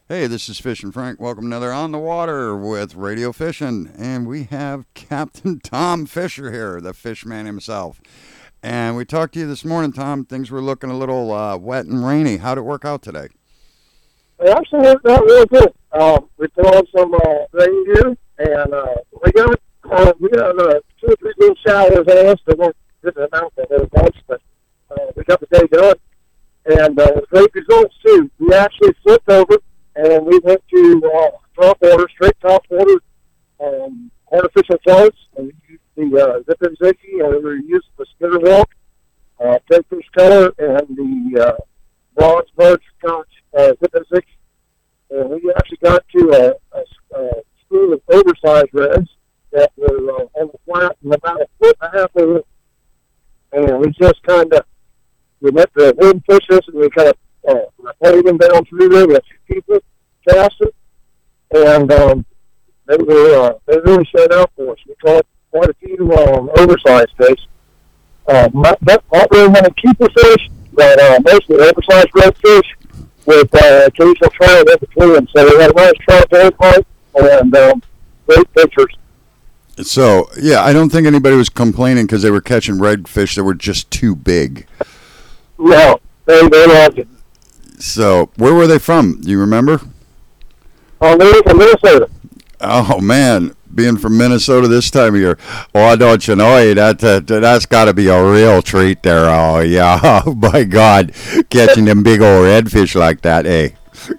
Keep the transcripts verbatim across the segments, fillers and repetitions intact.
Hey, this is Fishin' Frank. Welcome to another On the Water with Radio Fishin'. And we have Captain Tom Fisher here, the fishman himself. And we talked to you this morning, Tom. Things were looking a little uh, wet and rainy. How'd it work out today? It actually worked out really good. Um, we put on some uh, rain gear, and uh, we got uh, we got uh, two or three little showers on us. They weren't good amount that there was much, but uh, we got the day done. And uh, with great results, too. We actually flipped over. And we went to uh, top water, straight top water, um, artificial floats, and we used the uh, Zip and Zicky, and we used the Spitter Walk, uh, ten fish color, and the uh, bronze bird scotch uh, Zip and Zicky. And we actually got to a, a, a school of oversized reds that were uh, on the flat and about a foot and a half over. And we just kind of, we let the wind push us, and we kind of uh, played them down through there. We had two people cast it, and um, they were uh, they really showed out for us. We caught quite a few um, oversized fish. Uh, not, not, not really many keeper fish, but uh, mostly oversized redfish with uh, occasional trout in between. So we had a nice trout day fight and um, great pictures. So, yeah, I don't think anybody was complaining because they were catching redfish that were just too big. No, they, they loved it. So, where were they from? Do you remember? Oh, they were from Minnesota. Oh, man. Being from Minnesota this time of year. Oh, don't you know, that, that, that's got to be a real treat there. Oh, yeah. Oh, my God. Catching them big old redfish like that, eh?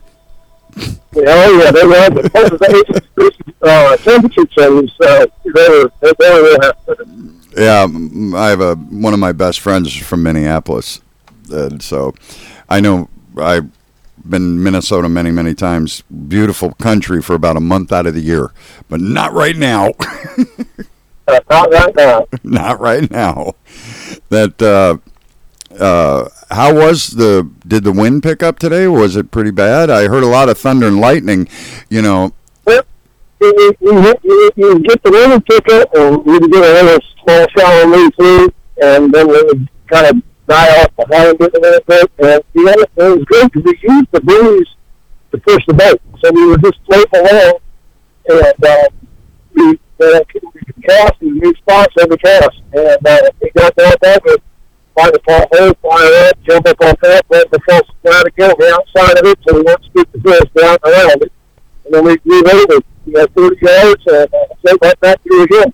Yeah, oh, yeah, they loved it. Plus, the uh, temperature change, uh, they were, they were real happy with it. Yeah, I have a, one of my best friends from Minneapolis. And so I know I've been in Minnesota many, many times. Beautiful country for about a month out of the year, but not right now. uh, not right now. Not right now. That uh, uh, how was the? Did the wind pick up today? Was it pretty bad? I heard a lot of thunder and lightning. You know. Well, you, you, you, you get the wind pick up, and you get a little small shower move through, and then it would kind of die off behind it a little bit, and the other thing was good because we used the breeze to push the boat. So we were just floating along, and uh, we, uh, we could cast in new spots every cast. And uh, we got down there, we find a tall hole, fire up, jump up on top, let the false flat again on the outside of it, so we won't scoop the fish down around it. And then we move over, we got thirty yards, and uh, float right back through again.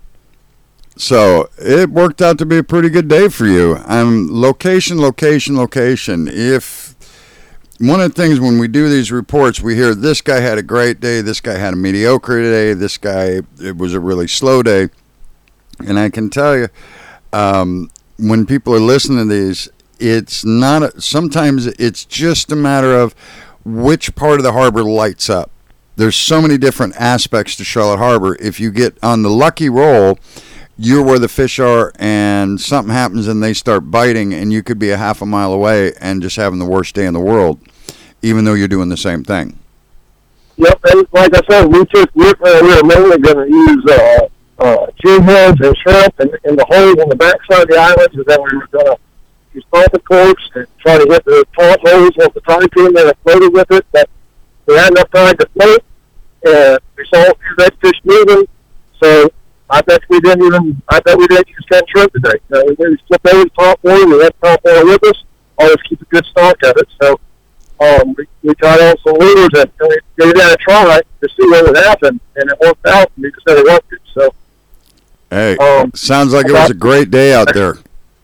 So it worked out to be a pretty good day for you. Um, location, location, location. If one of the things when we do these reports, we hear this guy had a great day, this guy had a mediocre day, this guy, it was a really slow day. And I can tell you, um, when people are listening to these, it's not, a, sometimes it's just a matter of which part of the harbor lights up. There's so many different aspects to Charlotte Harbor. If you get on the lucky roll, you're where the fish are, and something happens and they start biting, and you could be a half a mile away and just having the worst day in the world, even though you're doing the same thing. Yep, and like I said, we took we were, we were mainly going to use uh, uh, jig heads and shrimp, and, and the holes on the backside of the islands, and then we were going to use poppet corks and try to hit the tall holes with the tiny pin that floated with it. But we had enough time to float, and we saw a few redfish moving, so I bet we didn't even, I bet we didn't use ten shrimp today. Uh, we maybe flip over the top water, we had top water with us, always keep a good stock of it. So um, we, we tried on some lures and we gave that a try to see what would happen, and it worked out, and we just said it worked it. So, hey, um, sounds like it was a great day out there.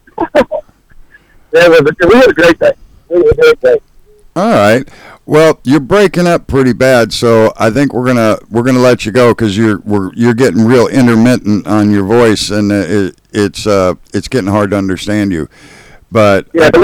Yeah, it was a, we had a great day. We had a great day. All right. Well, you're breaking up pretty bad, so I think we're gonna we're gonna let you go because you're we're you're getting real intermittent on your voice, and it, it's uh it's getting hard to understand you. But yeah, the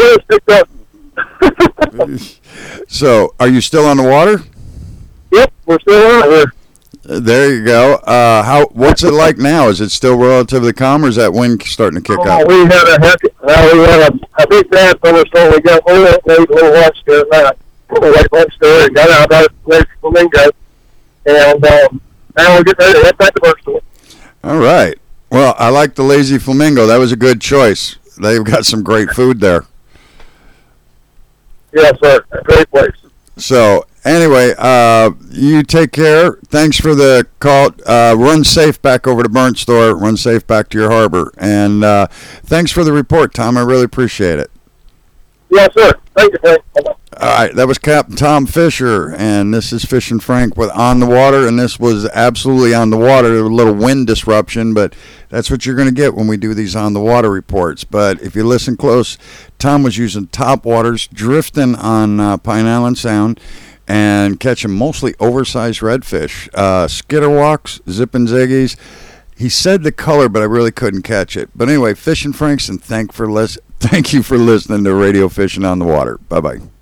wind picked up. So, are you still on the water? Yep, we're still out here. There you go. Uh, how what's it like now? Is it still relatively calm, or is that wind starting to kick oh, up? We had a heck, well, we had a, a big bad thunderstorm. We got one that made a little lunch there at night. Like lunch there, and got out about Lazy Flamingo, and um, now we're getting ready to head back to Birchville. All right. Well, I like the Lazy Flamingo. That was a good choice. They've got some great food there. Yes, sir. A great place. So, Anyway, uh, you take care. Thanks for the call. Uh, run safe back over to Burnt Store. Run safe back to your harbor. And uh, thanks for the report, Tom. I really appreciate it. Yes, sir. Thank you, Frank. Bye-bye. All right, that was Captain Tom Fisher, and this is Fishing Frank with On the Water, and this was absolutely on the water. A little wind disruption, but that's what you're going to get when we do these on the water reports. But if you listen close, Tom was using top waters, drifting on uh, Pine Island Sound, and catching mostly oversized redfish, uh, skitterwalks, zipping ziggies. He said the color, but I really couldn't catch it. But anyway, Fishing Franks, and thank for lis- thank you for listening to Radio Fishing on the Water. Bye bye.